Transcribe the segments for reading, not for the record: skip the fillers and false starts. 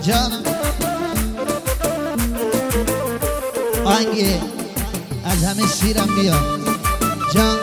جانم آهنگی از همه سیرم بیا جان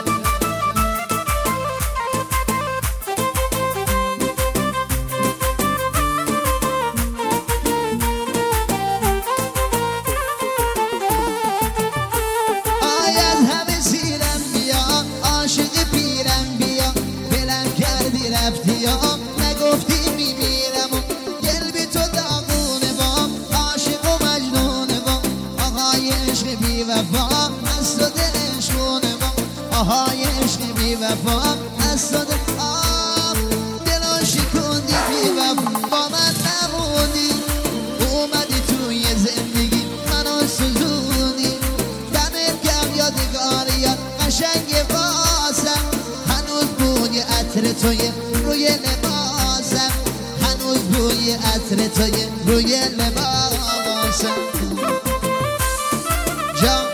نگفتی میمیرم دل بی تو داغونه با عاشق و مجنونه با آهای عشق بی وفا از تو دلش خونه با آهای عشق بی وفا از تو دلو شکوندی بی وفا با من نموندی اومدی توی زندگی منو سوزوندی دمت گرم یادگاریات قشنگ واسم هنوز بوی عطر توی روی لباسم هنوز بوی عطر توی روی لباسم جان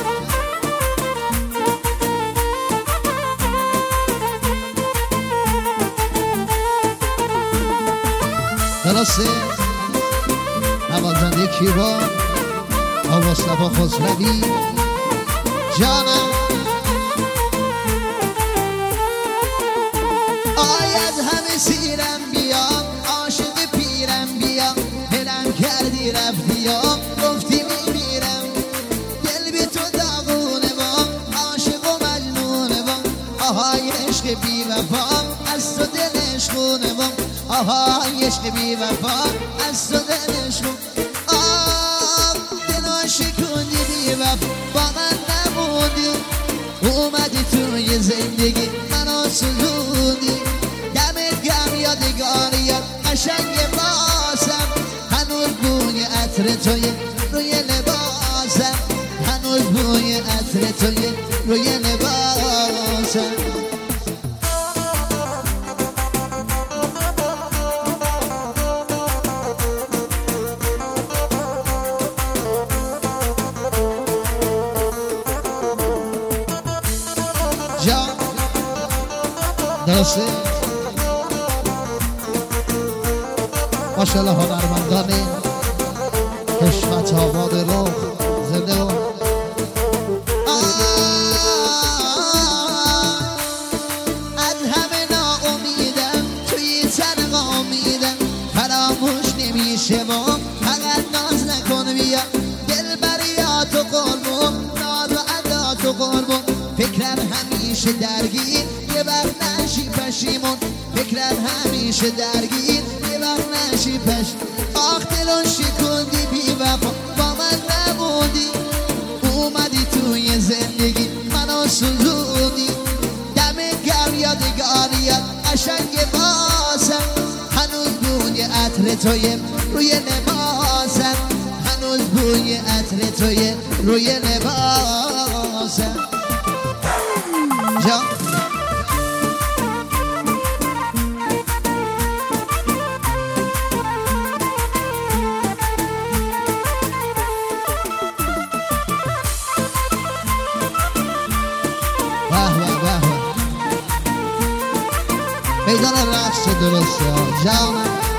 درسته نوازنده کیوان آقا مصطفی خسروی جانم آید همه سیرم بیا عاشق پیرم بیا دلم کردی رفتی یا گفتی میمیرم دل بی تو داغونه با عاشق و مجنونه با آهای عشق بی وفا از تو دلش خونه با آهای عشق بی وفا از تو دلش خونه دلو شکوندی بی وفا با من نموندی اومدی توی زندگی منو سوزوندی دمت گرم یادگاریات قشنگ واسم هنوز بوی عطر توی روی لباسم هنوز بوی عطر توی روی لباسم جان درسته ماشاءالله هنرمندان حشمت آباد رو زنده و از همه ناامیدم توی تن امیدم فراموش نمیشه و فقط ناز نکن بیا دل بریات و قربون ناز و عدات و قربون فکرم همیشه درگیر یه وقت نشی پشیمون فکرم همیشه درگیر یه وقت نشی آخ دلو شکوندی بی وفا با من نموندی اومدی توی زندگی منو سوزوندی دمت گرم یادگاریات قشنگ واسم هنوز بوی عطر توی روی لباسم هنوز بوی عطر توی روی لباسم جان میدان رقص درسته جان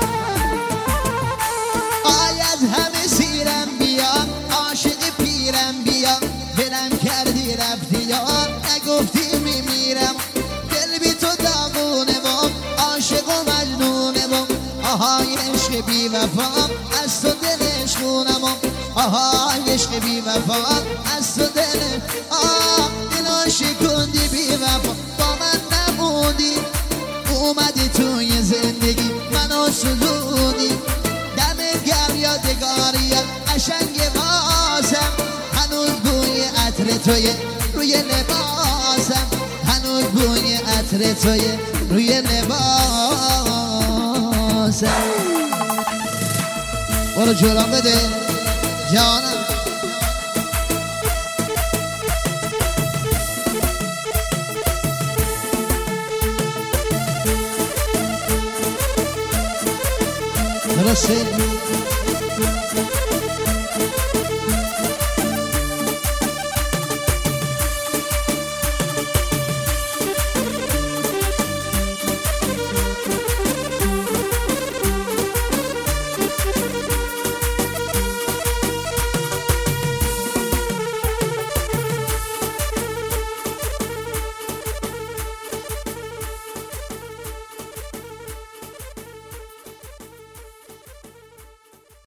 آید همه سیرم بیا عاشق پیرم بیا دلم کردی رفتی یا نگفتی میمیرم دل بی تو داغونه با عاشق و مجنونه با آهای عشق بی وفا از تو دلش خونم آهای عشق بی وفا از تو دل دلو شکوندی بی وفا با من نموندی اومدی توی زندگی منو سوزوندی دمت گرم یادگاریات قشنگ واسم هنوز بوی عطر توی روی لباسم هنوز بوی عطر توی روی لباسم برو جولان بده جانم درسته